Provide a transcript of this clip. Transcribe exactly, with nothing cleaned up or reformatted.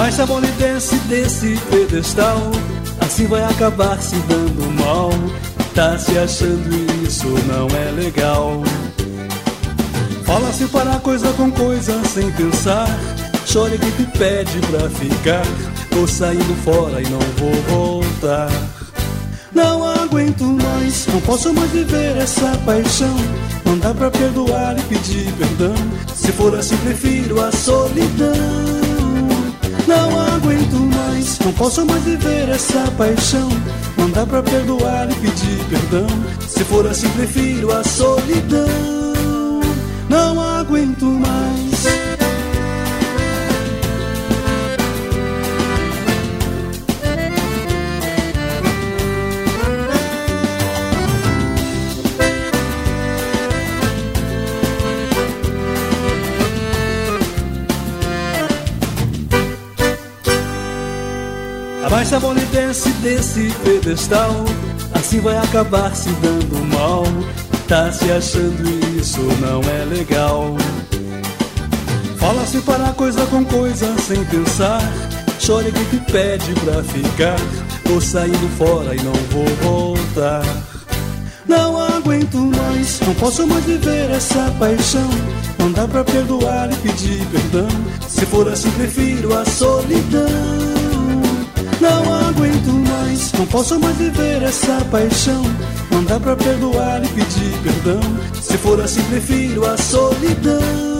Abaixa a bola e desce desse pedestal, assim vai acabar se dando mal. Tá se achando e isso não é legal. Fala-se para coisa com coisa sem pensar, chora que te pede pra ficar, tô saindo fora e não vou voltar. Não aguento mais, não posso mais viver essa paixão. Não dá pra perdoar e pedir perdão, se for assim prefiro a solidão. Não aguento mais, não posso mais viver essa paixão. Não dá pra perdoar e pedir perdão, se for assim prefiro a solidão. Não aguento mais. Abaixa a bola e desce desse pedestal, assim vai acabar se dando mal. Tá se achando e isso não é legal. Fala-se para coisa com coisa sem pensar, chora que te pede pra ficar, tô saindo fora e não vou voltar. Não aguento mais, não posso mais viver essa paixão. Não dá pra perdoar e pedir perdão, se for assim prefiro a solidão. Não aguento mais, não posso mais viver essa paixão. Não dá pra perdoar e pedir perdão, se for assim prefiro a solidão.